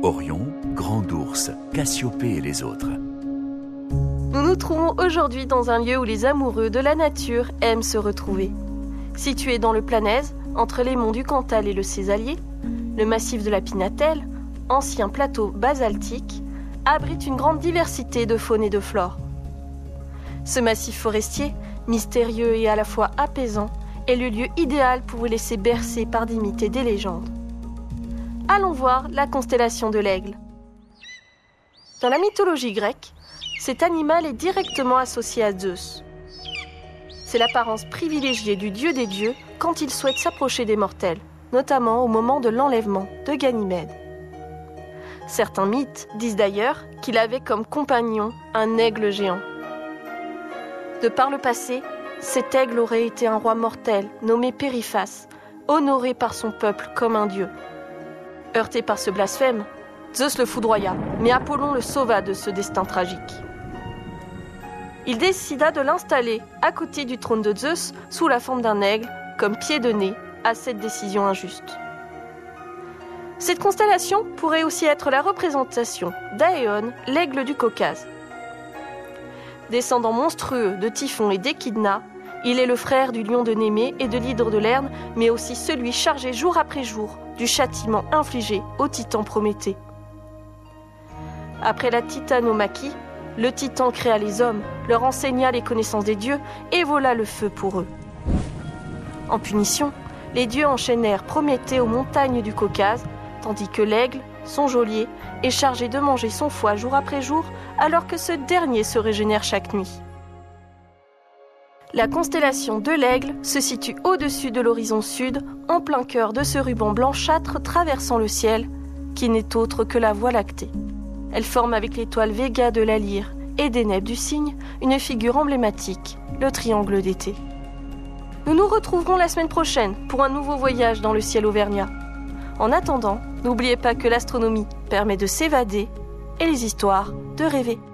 Orion, Grand Ours, Cassiopée et les autres. Nous nous trouvons aujourd'hui dans un lieu où les amoureux de la nature aiment se retrouver. Situé dans le Planaise, entre les monts du Cantal et le Césalier, le massif de la Pinatelle, ancien plateau basaltique, abrite une grande diversité de faune et de flore. Ce massif forestier, mystérieux et à la fois apaisant, est le lieu idéal pour vous laisser bercer par des mythes et des légendes. Allons voir la constellation de l'Aigle. Dans la mythologie grecque, cet animal est directement associé à Zeus. C'est l'apparence privilégiée du dieu des dieux quand il souhaite s'approcher des mortels, notamment au moment de l'enlèvement de Ganymède. Certains mythes disent d'ailleurs qu'il avait comme compagnon un aigle géant. De par le passé, cet aigle aurait été un roi mortel nommé Périphas, honoré par son peuple comme un dieu. Heurté par ce blasphème, Zeus le foudroya, mais Apollon le sauva de ce destin tragique. Il décida de l'installer à côté du trône de Zeus sous la forme d'un aigle, comme pied de nez à cette décision injuste. Cette constellation pourrait aussi être la représentation d'Aéon, l'aigle du Caucase. Descendant monstrueux de Typhon et d'Échidna, il est le frère du lion de Némée et de l'hydre de Lerne, mais aussi celui chargé jour après jour du châtiment infligé au titan Prométhée. Après la titanomachie, le titan créa les hommes, leur enseigna les connaissances des dieux et vola le feu pour eux. En punition, les dieux enchaînèrent Prométhée aux montagnes du Caucase, tandis que l'aigle, son geôlier, est chargé de manger son foie jour après jour, alors que ce dernier se régénère chaque nuit. La constellation de l'Aigle se situe au-dessus de l'horizon sud, en plein cœur de ce ruban blanchâtre traversant le ciel, qui n'est autre que la Voie lactée. Elle forme avec l'étoile Véga de la Lyre et Deneb du Cygne une figure emblématique, le triangle d'été. Nous nous retrouverons la semaine prochaine pour un nouveau voyage dans le ciel auvergnat. En attendant, n'oubliez pas que l'astronomie permet de s'évader et les histoires de rêver.